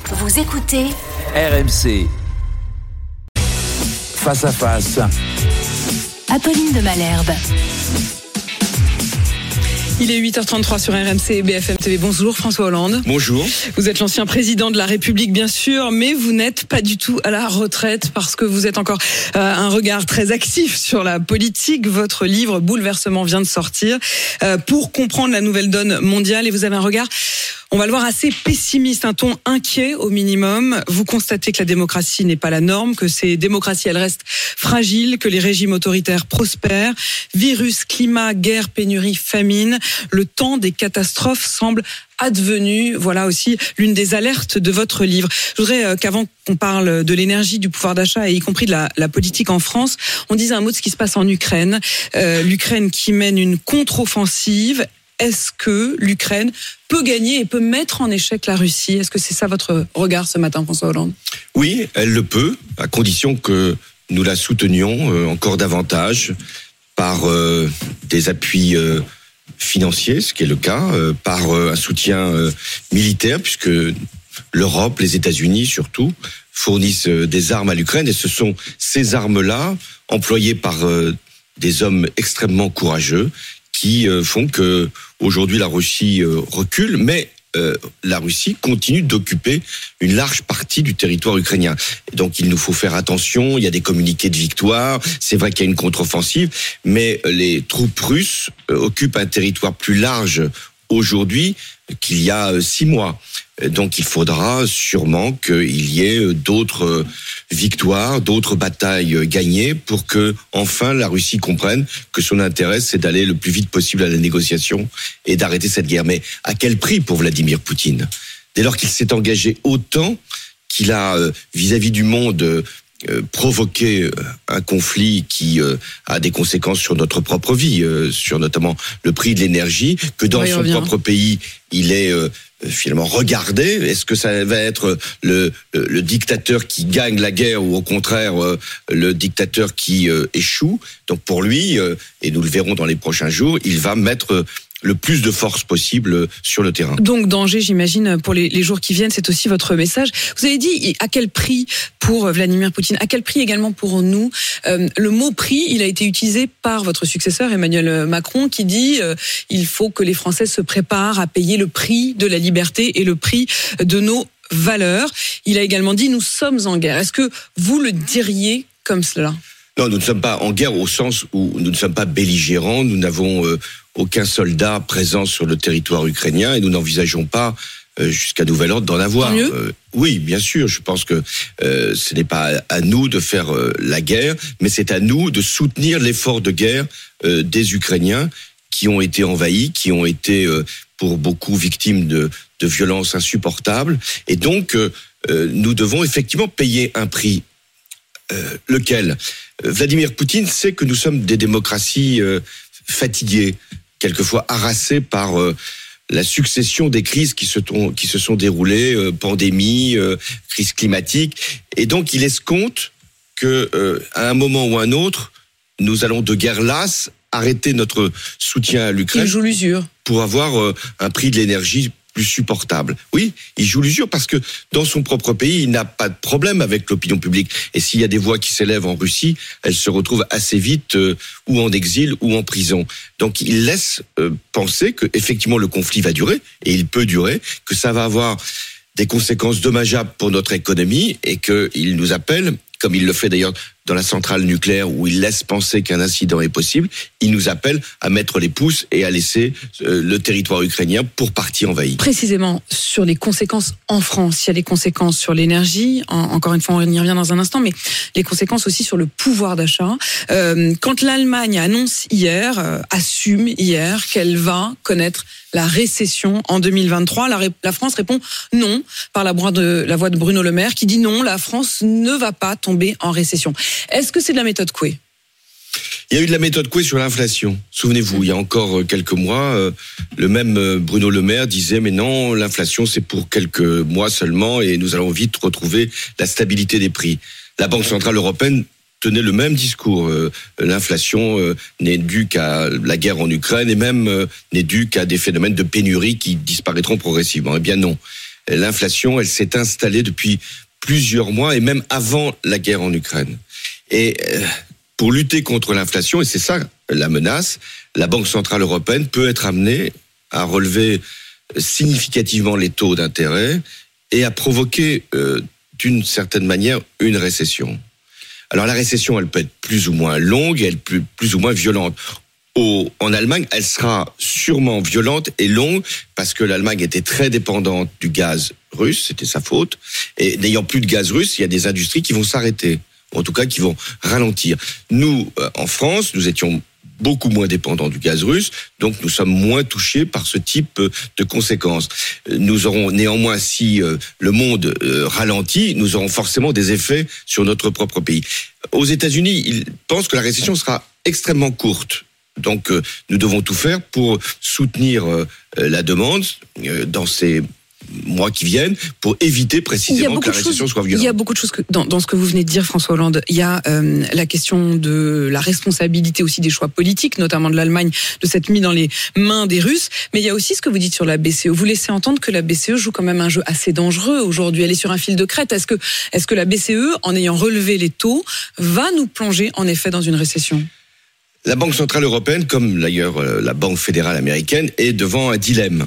Vous écoutez RMC. Face à face. Apolline de Malherbe. Il est 8h33 sur RMC et BFM TV. Bonjour François Hollande. Bonjour. Vous êtes l'ancien président de la République, bien sûr, mais vous n'êtes pas du tout à la retraite parce que vous êtes encore un regard très actif sur la politique. Votre livre Bouleversement vient de sortir pour comprendre la nouvelle donne mondiale et vous avez un regard, on va le voir, assez pessimiste, un ton inquiet au minimum. Vous constatez que la démocratie n'est pas la norme, que ces démocraties, elles restent fragiles, que les régimes autoritaires prospèrent. Virus, climat, guerre, pénurie, famine. Le temps des catastrophes semble advenu. Voilà aussi l'une des alertes de votre livre. Je voudrais qu'avant qu'on parle de l'énergie, du pouvoir d'achat et y compris de la politique en France, on dise un mot de ce qui se passe en Ukraine. L'Ukraine qui mène une contre-offensive. Est-ce que l'Ukraine peut gagner et peut mettre en échec la Russie? Est-ce que c'est ça votre regard ce matin, François Hollande? Oui, elle le peut, à condition que nous la soutenions encore davantage par des appuis financiers, ce qui est le cas, par un soutien militaire, puisque l'Europe, les États-Unis surtout, fournissent des armes à l'Ukraine, et ce sont ces armes-là, employées par des hommes extrêmement courageux, qui font que aujourd'hui la Russie recule, mais la Russie continue d'occuper une large partie du territoire ukrainien. Et donc il nous faut faire attention, il y a des communiqués de victoire, c'est vrai qu'il y a une contre-offensive, mais les troupes russes occupent un territoire plus large aujourd'hui qu'il y a 6 mois. Donc il faudra sûrement qu'il y ait d'autres victoires, d'autres batailles gagnées pour que enfin la Russie comprenne que son intérêt c'est d'aller le plus vite possible à la négociation et d'arrêter cette guerre. Mais à quel prix pour Vladimir Poutine? Dès lors qu'il s'est engagé autant, qu'il a vis-à-vis du monde provoquer un conflit qui a des conséquences sur notre propre vie, sur notamment le prix de l'énergie, que dans son propre pays, il est finalement regardé. Est-ce que ça va être le dictateur qui gagne la guerre ou au contraire le dictateur qui échoue? Donc pour lui, et nous le verrons dans les prochains jours, il va mettre le plus de force possible sur le terrain. Donc danger, j'imagine, pour les jours qui viennent, c'est aussi votre message. Vous avez dit à quel prix pour Vladimir Poutine, à quel prix également pour nous. Le mot prix, il a été utilisé par votre successeur Emmanuel Macron qui dit il faut que les Français se préparent à payer le prix de la liberté et le prix de nos valeurs. Il a également dit nous sommes en guerre. Est-ce que vous le diriez comme cela? Non, nous ne sommes pas en guerre au sens où nous ne sommes pas belligérants, nous n'avons aucun soldat présent sur le territoire ukrainien et nous n'envisageons pas jusqu'à nouvel ordre d'en avoir. Oui, bien sûr, je pense que ce n'est pas à nous de faire la guerre, mais c'est à nous de soutenir l'effort de guerre des Ukrainiens qui ont été envahis, qui ont été pour beaucoup victimes de violences insupportables. Et donc, nous devons effectivement payer un prix. Lequel? Vladimir Poutine sait que nous sommes des démocraties fatiguées, quelquefois harassées par la succession des crises qui se sont déroulées, pandémie, crise climatique, et donc il escompte que à un moment ou un autre, nous allons de guerre lasse arrêter notre soutien à l'Ukraine. Il joue l'usure pour avoir un prix de l'énergie plus supportable. Oui, il joue l'usure parce que dans son propre pays, il n'a pas de problème avec l'opinion publique. Et s'il y a des voix qui s'élèvent en Russie, elles se retrouvent assez vite ou en exil ou en prison. Donc il laisse penser que effectivement le conflit va durer, et il peut durer, que ça va avoir des conséquences dommageables pour notre économie, et qu'il nous appelle, comme il le fait d'ailleurs dans la centrale nucléaire où il laisse penser qu'un incident est possible, il nous appelle à mettre les pouces et à laisser le territoire ukrainien pour partie envahi. Précisément sur les conséquences en France, il y a les conséquences sur l'énergie, encore une fois on y revient dans un instant, mais les conséquences aussi sur le pouvoir d'achat. Quand l'Allemagne assume hier qu'elle va connaître la récession en 2023, la France répond non par la voix de Bruno Le Maire qui dit non, la France ne va pas tomber en récession. Est-ce que c'est de la méthode Coué? Il y a eu de la méthode Coué sur l'inflation. Souvenez-vous, il y a encore quelques mois, le même Bruno Le Maire disait « Mais non, l'inflation, c'est pour quelques mois seulement et nous allons vite retrouver la stabilité des prix. » La Banque Centrale Européenne tenait le même discours. L'inflation n'est due qu'à la guerre en Ukraine et même n'est due qu'à des phénomènes de pénurie qui disparaîtront progressivement. Eh bien non. l'inflation, elle s'est installée depuis plusieurs mois et même avant la guerre en Ukraine. Et pour lutter contre l'inflation, et c'est ça la menace, la Banque centrale européenne peut être amenée à relever significativement les taux d'intérêt et à provoquer d'une certaine manière une récession. Alors la récession, elle peut être plus ou moins longue et elle peut être plus ou moins violente. En Allemagne, elle sera sûrement violente et longue parce que l'Allemagne était très dépendante du gaz russe, c'était sa faute. Et n'ayant plus de gaz russe, il y a des industries qui vont s'arrêter, en tout cas qui vont ralentir. Nous, en France, nous étions beaucoup moins dépendants du gaz russe, donc nous sommes moins touchés par ce type de conséquences. Nous aurons néanmoins, si le monde ralentit, nous aurons forcément des effets sur notre propre pays. Aux États-Unis, ils pensent que la récession sera extrêmement courte. Donc, nous devons tout faire pour soutenir la demande dans ces mois qui viennent, pour éviter précisément que la récession soit violente. Il y a beaucoup de choses dans ce que vous venez de dire, François Hollande. Il y a la question de la responsabilité aussi des choix politiques, notamment de l'Allemagne, de s'être mis dans les mains des Russes. Mais il y a aussi ce que vous dites sur la BCE. Vous laissez entendre que la BCE joue quand même un jeu assez dangereux aujourd'hui. Elle est sur un fil de crête. Est-ce que la BCE, en ayant relevé les taux, va nous plonger en effet dans une récession ? La Banque centrale européenne, comme d'ailleurs la Banque fédérale américaine, est devant un dilemme.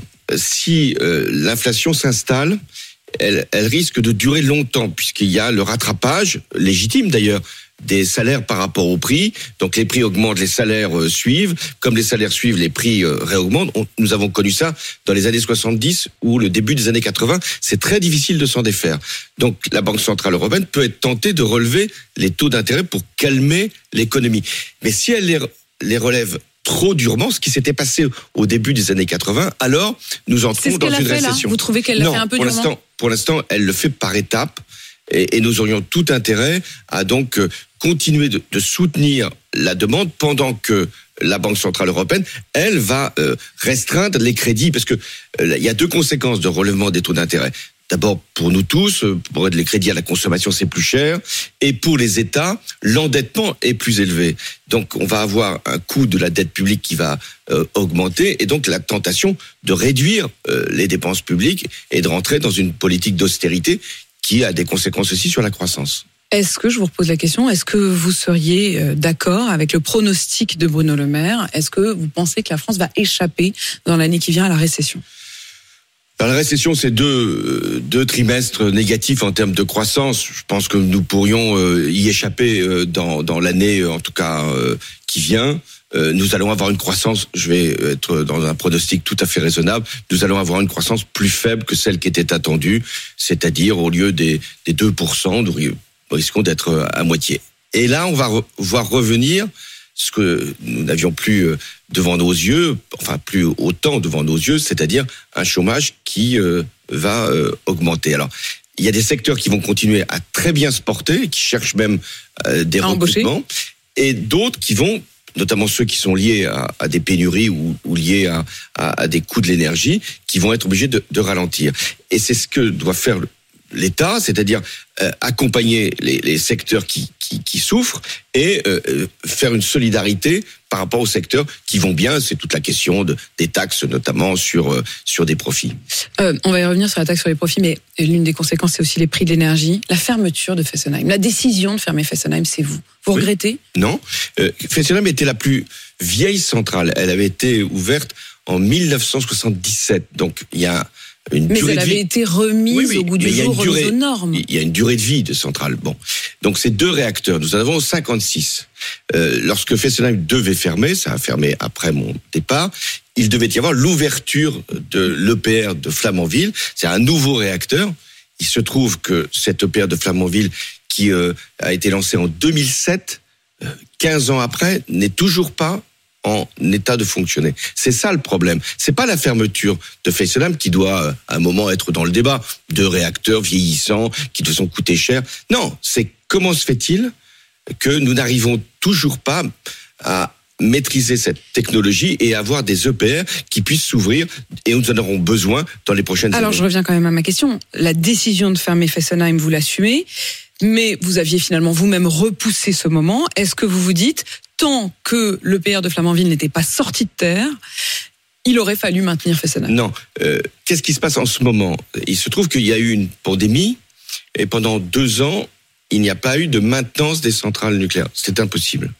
Si l'inflation s'installe, elle risque de durer longtemps, puisqu'il y a le rattrapage, légitime d'ailleurs, des salaires par rapport au prix. Donc les prix augmentent, les salaires suivent. Comme les salaires suivent, les prix réaugmentent. Nous avons connu ça dans les années 70 ou le début des années 80. C'est très difficile de s'en défaire. Donc la Banque centrale européenne peut être tentée de relever les taux d'intérêt pour calmer l'économie. Mais si elle les relève trop durement, ce qui s'était passé au début des années 80, alors nous entrons dans une récession. Vous trouvez qu'elle l'a fait un peu durement ? Pour l'instant, elle le fait par étapes. Et nous aurions tout intérêt à donc continuer de soutenir la demande pendant que la Banque centrale européenne, elle va restreindre les crédits, parce que il y a deux conséquences de relèvement des taux d'intérêt. D'abord, pour nous tous, pour les crédits à la consommation, c'est plus cher. Et pour les États, l'endettement est plus élevé. Donc, on va avoir un coût de la dette publique qui va augmenter. Et donc, la tentation de réduire les dépenses publiques et de rentrer dans une politique d'austérité qui a des conséquences aussi sur la croissance. Est-ce que, je vous repose la question, est-ce que vous seriez d'accord avec le pronostic de Bruno Le Maire ? Est-ce que vous pensez que la France va échapper dans l'année qui vient à la récession ? Alors, la récession, c'est deux trimestres négatifs en termes de croissance. Je pense que nous pourrions y échapper dans l'année, en tout cas, qui vient. Nous allons avoir une croissance, je vais être dans un pronostic tout à fait raisonnable, nous allons avoir une croissance plus faible que celle qui était attendue, c'est-à-dire au lieu des 2%, nous risquons d'être à moitié. Et là, on va voir revenir ce que nous n'avions plus devant nos yeux, enfin plus autant devant nos yeux, c'est-à-dire un chômage qui va augmenter. Alors, il y a des secteurs qui vont continuer à très bien se porter, qui cherchent même des recrutements, et d'autres qui vont, notamment ceux qui sont liés à des pénuries ou liés à des coûts de l'énergie, qui vont être obligés de ralentir. Et c'est ce que doit faire l'État, c'est-à-dire accompagner les secteurs qui souffrent et faire une solidarité par rapport aux secteurs qui vont bien. C'est toute la question des taxes, notamment sur des profits. On va y revenir sur la taxe sur les profits, mais l'une des conséquences, c'est aussi les prix de l'énergie. La fermeture de Fessenheim, la décision de fermer Fessenheim, c'est vous. Vous regrettez ? Non. Fessenheim était la plus vieille centrale. Elle avait été ouverte en 1977. Donc, il y a mais elle avait été remise au goût du jour, remise aux normes. Il y a une durée de vie de centrale. Bon, donc c'est 2 réacteurs. Nous en avons 56. Lorsque Fessenheim devait fermer, ça a fermé après mon départ, il devait y avoir l'ouverture de l'EPR de Flamanville. C'est un nouveau réacteur. Il se trouve que cet EPR de Flamanville, qui a été lancé en 2007, 15 ans après, n'est toujours pas en état de fonctionner. C'est ça le problème. C'est pas la fermeture de Fessenheim qui doit à un moment être dans le débat. 2 réacteurs vieillissants qui de sont coûter cher. Non, c'est comment se fait-il que nous n'arrivons toujours pas à maîtriser cette technologie et avoir des EPR qui puissent s'ouvrir, et nous en aurons besoin dans les prochaines années. Alors je reviens quand même à ma question. La décision de fermer Fessenheim, vous l'assumez, mais vous aviez finalement vous-même repoussé ce moment. Est-ce que vous vous dites, tant que l'EPR de Flamanville n'était pas sorti de terre, il aurait fallu maintenir Fessenheim. Non. Qu'est-ce qui se passe en ce moment ? Il se trouve qu'il y a eu une pandémie et pendant 2 ans, il n'y a pas eu de maintenance des centrales nucléaires. C'est impossible.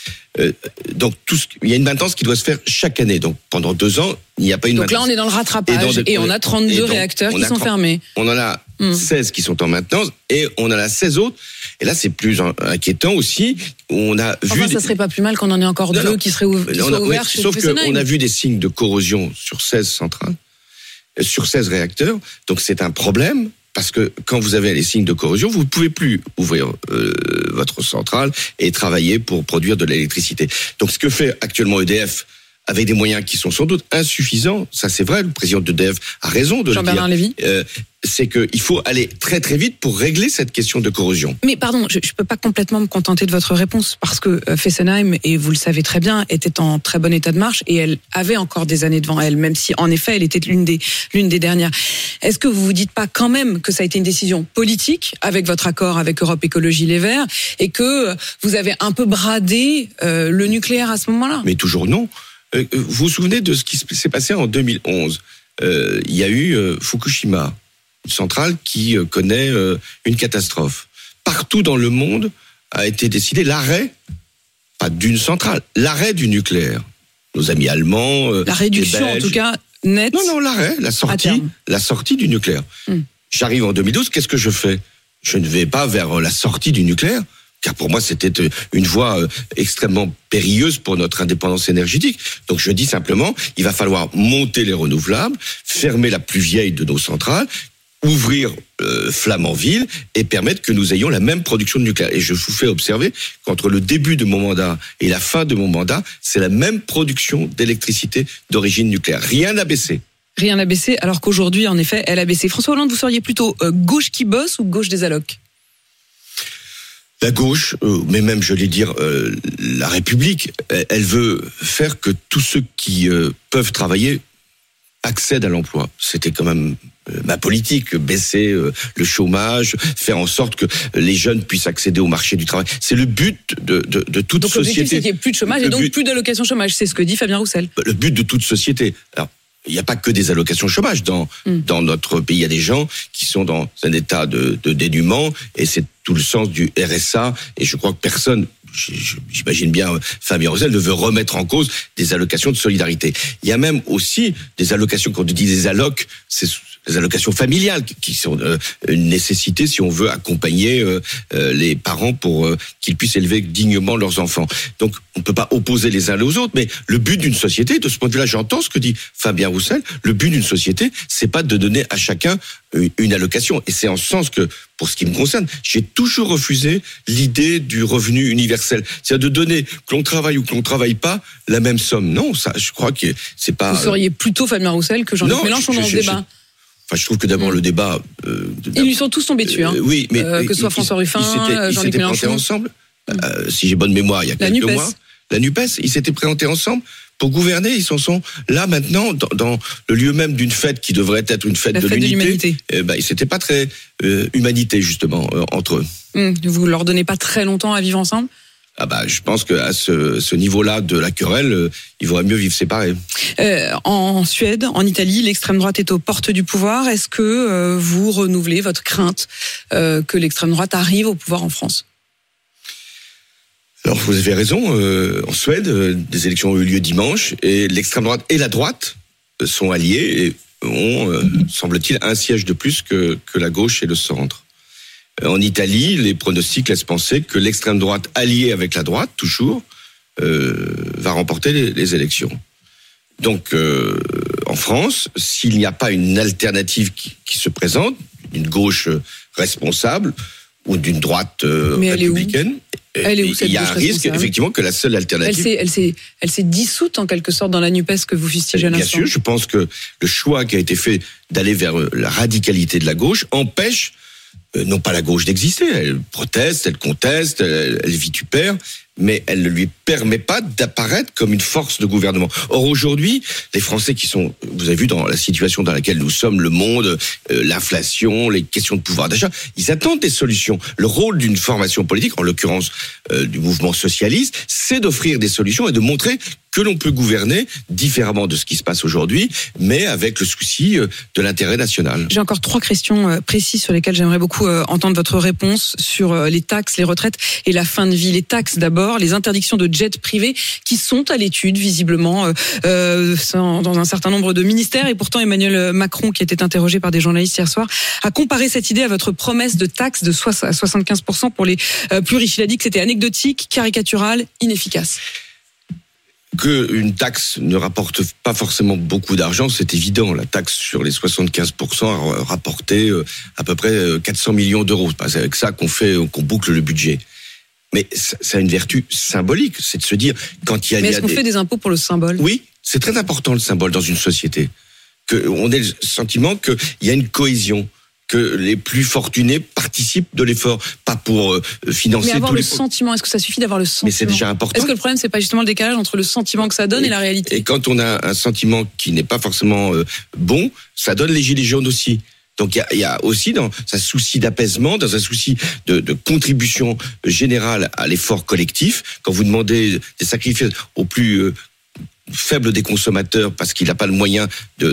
Donc il y a une maintenance qui doit se faire chaque année. Donc pendant 2 ans, il n'y a pas une maintenance. Donc là, on est dans le rattrapage et on a 32 réacteurs qui sont fermés. On en a 16 qui sont en maintenance et on en a 16 autres. Et là, c'est plus inquiétant aussi. On a vu. Ça serait pas plus mal qu'on en ait encore 2 qui seraient ouverts chez Sauf Fessenheim. qu'on a vu des signes de corrosion sur 16 centrales, sur 16 réacteurs. Donc c'est un problème. Parce que quand vous avez les signes de corrosion, vous ne pouvez plus ouvrir votre centrale et travailler pour produire de l'électricité. Donc ce que fait actuellement EDF, avec des moyens qui sont sans doute insuffisants, ça c'est vrai, le président d'EDF a raison de Jean-Bernard le Lévy. dire, c'est qu'il faut aller très très vite pour régler cette question de corrosion. Mais pardon, je peux pas complètement me contenter de votre réponse parce que Fessenheim, et vous le savez très bien, était en très bon état de marche et elle avait encore des années devant elle, même si en effet elle était l'une des dernières. Est-ce que vous vous dites pas quand même que ça a été une décision politique avec votre accord avec Europe Écologie Les Verts et que vous avez un peu bradé le nucléaire à ce moment-là ? Mais toujours non. Vous vous souvenez de ce qui s'est passé en 2011 ? Il y a eu Fukushima, une centrale qui connaît une catastrophe. Partout dans le monde a été décidé l'arrêt, pas d'une centrale, l'arrêt du nucléaire. Nos amis allemands, la réduction les Belges, en tout cas nette. Non, l'arrêt, la sortie du nucléaire. J'arrive en 2012, qu'est-ce que je fais ? Je ne vais pas vers la sortie du nucléaire, car pour moi c'était une voie extrêmement périlleuse pour notre indépendance énergétique. Donc je dis simplement, il va falloir monter les renouvelables, fermer la plus vieille de nos centrales, ouvrir Flamanville et permettre que nous ayons la même production de nucléaire. Et je vous fais observer qu'entre le début de mon mandat et la fin de mon mandat, c'est la même production d'électricité d'origine nucléaire. Rien n'a baissé. Rien n'a baissé, alors qu'aujourd'hui, en effet, elle a baissé. François Hollande, vous seriez plutôt gauche qui bosse ou gauche des allocs ? La gauche, mais même, je vais dire, la République, elle veut faire que tous ceux qui peuvent travailler accèdent à l'emploi. C'était quand même ma politique, baisser le chômage, faire en sorte que les jeunes puissent accéder au marché du travail. C'est le but de toute donc, société. Donc l'objectif, c'est qu'il n'y ait plus de chômage et donc plus d'allocation chômage. C'est ce que dit Fabien Roussel. Le but de toute société. Alors, il n'y a pas que des allocations chômage dans notre pays. Il y a des gens qui sont dans un état de dénuement et c'est tout le sens du RSA. Et je crois que personne, j'imagine bien Fabien Roussel, ne veut remettre en cause des allocations de solidarité. Il y a même aussi des allocations, quand on dit des allocs, c'est les allocations familiales qui sont une nécessité si on veut accompagner les parents pour qu'ils puissent élever dignement leurs enfants. Donc on ne peut pas opposer les uns aux autres, mais le but d'une société, de ce point de vue-là, j'entends ce que dit Fabien Roussel, le but d'une société, c'est pas de donner à chacun une allocation. Et c'est en ce sens que, pour ce qui me concerne, j'ai toujours refusé l'idée du revenu universel. C'est-à-dire de donner, que l'on travaille ou que l'on travaille pas, la même somme. Non, ça, je crois que c'est pas... Vous seriez plutôt Fabien Roussel que Jean-Luc Mélenchon dans ce débat. Enfin, je trouve que d'abord le débat... Ils lui sont tous tombés dessus. Oui, mais que ce soit François Ruffin, Jean-Luc Mélenchon. Ils s'étaient présentés ensemble. Si j'ai bonne mémoire, il y a quelques mois. La NUPES, ils s'étaient présentés ensemble pour gouverner. Ils s'en sont là maintenant dans le lieu même d'une fête qui devrait être une fête de l'unité. Ils s'étaient pas très humanité justement entre eux. Vous leur donnez pas très longtemps à vivre ensemble ? Je pense qu'à ce niveau-là de la querelle, il vaudrait mieux vivre séparés. En Suède, en Italie, l'extrême droite est aux portes du pouvoir. Est-ce que vous renouvelez votre crainte que l'extrême droite arrive au pouvoir en France ? Alors vous avez raison, en Suède, des élections ont eu lieu dimanche et l'extrême droite et la droite sont alliés et ont, semble-t-il, un siège de plus que la gauche et le centre. En Italie, les pronostics laissent penser que l'extrême droite alliée avec la droite, toujours, va remporter les élections. Donc, en France, s'il n'y a pas une alternative qui se présente, une gauche responsable ou d'une droite républicaine, il y a un risque, effectivement, que la seule alternative... Elle s'est dissoute, en quelque sorte, dans la NUPES que vous fustigez à l'instant. Bien sûr, je pense que le choix qui a été fait d'aller vers la radicalité de la gauche empêche non pas la gauche d'exister. Elle proteste, elle conteste, elle vitupère, mais elle ne lui permet pas d'apparaître comme une force de gouvernement. Or aujourd'hui, les Français vous avez vu dans la situation dans laquelle nous sommes, le monde, l'inflation, les questions de pouvoir d'achat, ils attendent des solutions. Le rôle d'une formation politique, en l'occurrence du mouvement socialiste, c'est d'offrir des solutions et de montrer que l'on peut gouverner différemment de ce qui se passe aujourd'hui, mais avec le souci de l'intérêt national. J'ai encore 3 questions précises sur lesquelles j'aimerais beaucoup entendre votre réponse sur les taxes, les retraites et la fin de vie. Les taxes d'abord, les interdictions de jets privés qui sont à l'étude visiblement dans un certain nombre de ministères, et pourtant Emmanuel Macron, qui était interrogé par des journalistes hier soir, a comparé cette idée à votre promesse de taxe de 75% pour les plus riches. Il a dit que c'était anecdotique, caricatural, inefficace. Qu'une taxe ne rapporte pas forcément beaucoup d'argent, c'est évident. La taxe sur les 75% a rapporté à peu près 400 millions d'euros. C'est avec ça qu'on boucle le budget. Mais ça a une vertu symbolique, c'est de se dire quand il y a... Mais est-ce qu'on fait des impôts pour le symbole ? Oui, c'est très important le symbole dans une société. On ait le sentiment qu'il y a une cohésion, que les plus fortunés participent de l'effort, pas pour financer mais avoir tous le sentiment, est-ce que ça suffit d'avoir le sentiment ? Mais c'est déjà important. Est-ce que le problème, c'est pas justement le décalage entre le sentiment que ça donne et la réalité ? Et quand on a un sentiment qui n'est pas forcément bon, ça donne les gilets jaunes aussi. Donc il y a aussi dans un souci d'apaisement, dans un souci de contribution générale à l'effort collectif, quand vous demandez des sacrifices aux plus faible des consommateurs parce qu'il n'a pas le moyen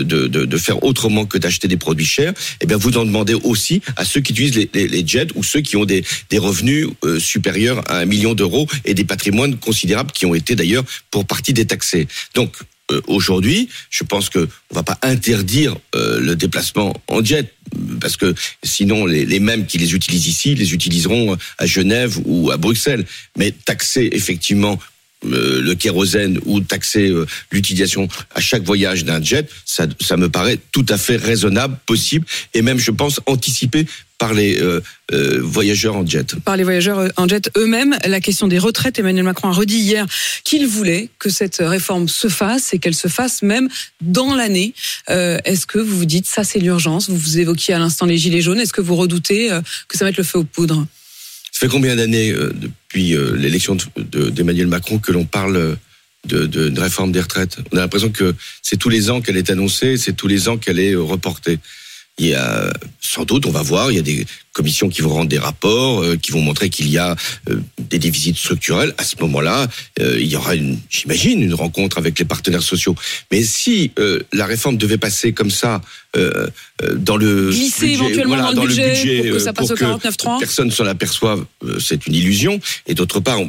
de faire autrement que d'acheter des produits chers, eh bien vous en demandez aussi à ceux qui utilisent les jets ou ceux qui ont des revenus supérieurs à 1 million d'euros et des patrimoines considérables qui ont été d'ailleurs pour partie détaxés. Donc aujourd'hui, je pense que on va pas interdire le déplacement en jet, parce que sinon les mêmes qui les utilisent ici les utiliseront à Genève ou à Bruxelles. Mais taxer effectivement le kérosène ou taxer l'utilisation à chaque voyage d'un jet, ça me paraît tout à fait raisonnable, possible, et même, je pense, anticipé par les voyageurs en jet. Par les voyageurs en jet eux-mêmes. La question des retraites, Emmanuel Macron a redit hier qu'il voulait que cette réforme se fasse et qu'elle se fasse même dans l'année. Est-ce que vous vous dites, ça c'est l'urgence ? Vous évoquiez à l'instant les gilets jaunes. Est-ce que vous redoutez que ça mette le feu aux poudres ? Ça fait combien d'années depuis l'élection d'Emmanuel Macron que l'on parle de réforme des retraites ? On a l'impression que c'est tous les ans qu'elle est annoncée, c'est tous les ans qu'elle est reportée. Il y a, sans doute, on va voir, il y a des commissions qui vont rendre des rapports, qui vont montrer qu'il y a des déficits structurels. À ce moment-là, il y aura j'imagine, une rencontre avec les partenaires sociaux. Mais si la réforme devait passer comme ça, dans le glisser budget, éventuellement dans le budget pour que ça passe au 49.3, personne s'en aperçoive, c'est une illusion. Et d'autre part,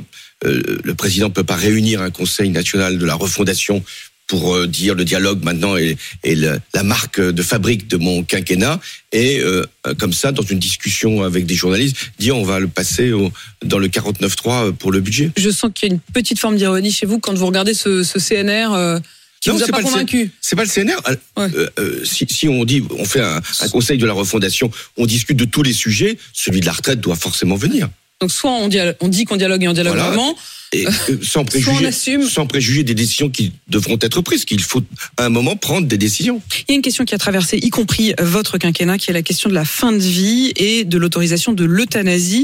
le président ne peut pas réunir un conseil national de la refondation pour dire le dialogue maintenant est la marque de fabrique de mon quinquennat, et comme ça, dans une discussion avec des journalistes, dire on va le passer dans le 49.3 pour le budget. Je sens qu'il y a une petite forme d'ironie chez vous quand vous regardez ce CNR qui vous a pas convaincu. C'est pas le CNR. Ouais. Si on dit, on fait un conseil de la refondation, on discute de tous les sujets, celui de la retraite doit forcément venir. Donc soit on dit qu'on dialogue et on dialogue vraiment, et sans préjuger des décisions qui devront être prises, qu'il faut à un moment prendre des décisions. Il y a une question qui a traversé, y compris votre quinquennat, qui est la question de la fin de vie et de l'autorisation de l'euthanasie.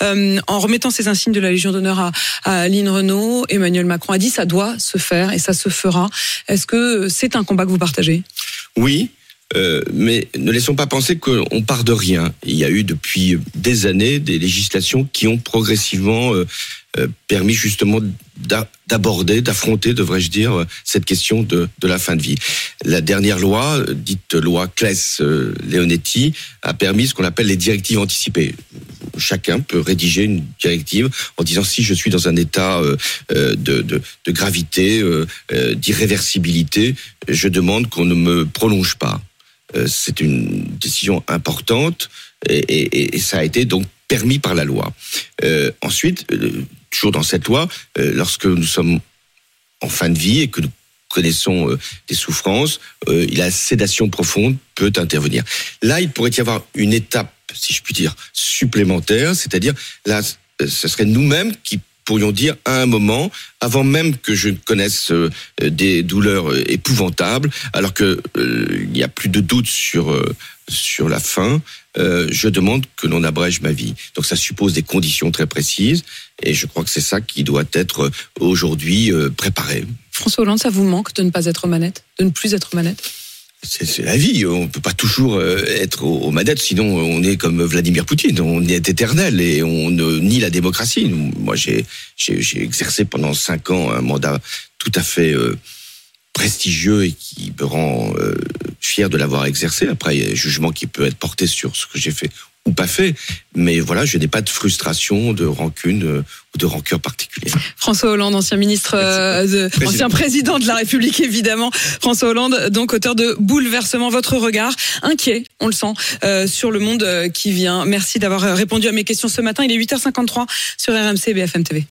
En remettant ces insignes de la Légion d'honneur à Aline Renaud, Emmanuel Macron a dit ça doit se faire et ça se fera. Est-ce que c'est un combat que vous partagez ? Oui. Mais ne laissons pas penser qu'on part de rien. Il y a eu depuis des années des législations qui ont progressivement permis justement d'affronter, devrais-je dire, cette question de la fin de vie. La dernière loi, dite loi Claes-Leonetti, a permis ce qu'on appelle les directives anticipées. Chacun peut rédiger une directive en disant si je suis dans un état de gravité, d'irréversibilité, je demande qu'on ne me prolonge pas. C'est une décision importante et ça a été donc permis par la loi. Ensuite, toujours dans cette loi, lorsque nous sommes en fin de vie et que nous connaissons des souffrances, la sédation profonde peut intervenir. Là, il pourrait y avoir une étape, si je puis dire, supplémentaire, c'est-à-dire là, ce serait nous-mêmes qui pourrions dire à un moment, avant même que je ne connaisse des douleurs épouvantables, alors que il n'y a plus de doute sur la fin, je demande que l'on abrège ma vie. Donc ça suppose des conditions très précises, et je crois que c'est ça qui doit être aujourd'hui préparé. François Hollande, ça vous manque de ne pas être aux manettes, de ne plus être aux manettes ? C'est la vie, on peut pas toujours être aux manettes, sinon on est comme Vladimir Poutine, on est éternel et on nie la démocratie. Moi j'ai exercé pendant 5 ans un mandat tout à fait prestigieux et qui me rend fier de l'avoir exercé. Après, il y a un jugement qui peut être porté sur ce que j'ai fait ou pas fait, mais voilà, je n'ai pas de frustration, de rancune ou de rancœur particulière. François Hollande, ancien ministre, ancien président de la République, évidemment. François Hollande, donc auteur de Bouleversement. Votre regard inquiet, on le sent, sur le monde qui vient. Merci d'avoir répondu à mes questions ce matin. Il est 8h53 sur RMC et BFM TV.